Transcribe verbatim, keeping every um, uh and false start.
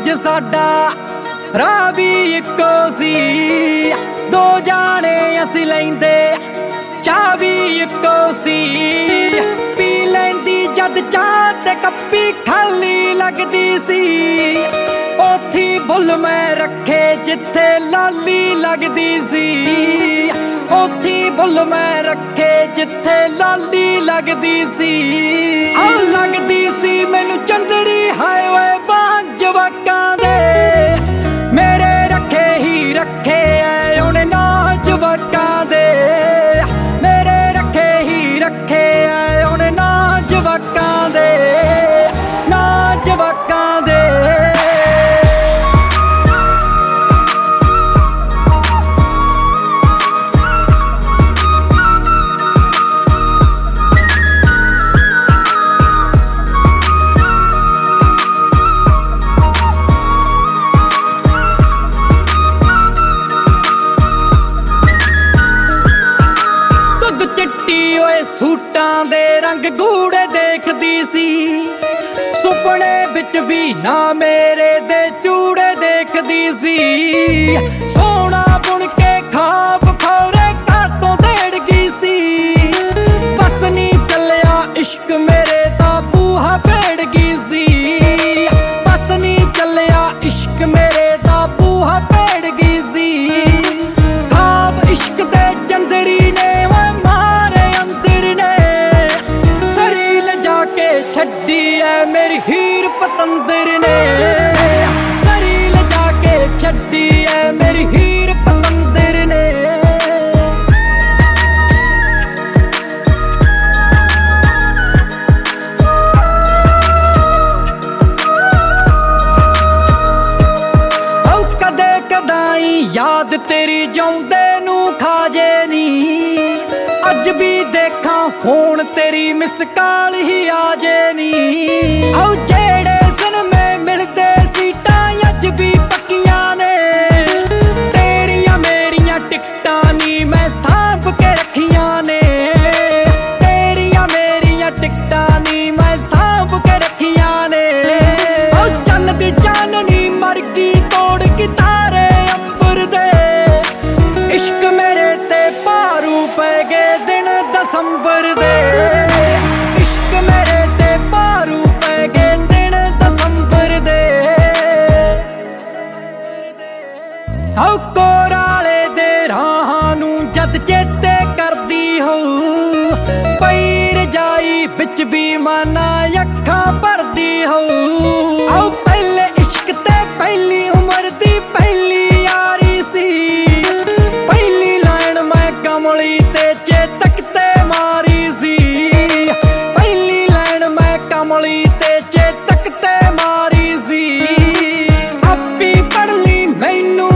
साडा राह भी इक्को सी, दो जाने असी लैंदे चाह भी इक्को सी। पी लैंदी जद चाह ते कप्पी खाली लगदी सी, ओथी बुल मैं रखे जिथे लाली लगदी सी। ओथी बुल मैं रखे जिथे लाली लगदी सी। आ लगदी सी मैनू चंदरी हाय वे बांझ जवाकां दे, मेरे रखे ही रखे ऐ उन्हें ना जवाकां दे। मेरे रखे ही रखे ऐ उन्हें ना जवाकां दे, ना जवाकां दे। सूटां दे रंग गूड़े देखदी सी, सुपने बिच भी ना मेरे दे चूड़े देखदी सी। सोना बुन के खाब खौरे कातों देड़ गई सी, बस नी चलिया इश्क मेरे दा बूहा भेड़ गई सी। बस नी चलिया इश्क मेरे दा बूहा भेड़ गई सी। खाब इश्क दे चंदरी ने छड्डी है मेरी हीर पतंदर ने, सरील जाके छड्डी है मेरी हीर पतंदर ने। औ कदे कदाई याद तेरी जाउंदे नू खाजे नी, अज भी देखा फोन तेरी मिस कॉल ही आजे नी। औ जेड़े दिन में मिलदे सीटां अज भी पक्कियां ने, तेरियां मेरियां टिकटां नी मैं सांभ के रखियां ने। तेरियां मेरियां टिकटां नी मैं सांभ के रखियां ने। औ चन्न दी चाननी मर गई तोड़ के तारे अंबर दे, इश्क मेरे ते भारू पै गए दिन दसंबर दे। इश्क मेरे ते भारू पै गए दिन दसंबर दे। औ कोराले दे राहां नू जद चेते करदी होऊं, पई रजाई बिच भी माना अखां भरदी होऊं। औ पहले इश्क ते पहली उमर दी पहली यारी सी, पहली लाइन मैं कमली ते चेतक ते मारी सी। पहली लाइन मैं कमली ते चेतक ते मारी सी। आपी पढ़ ली मैनू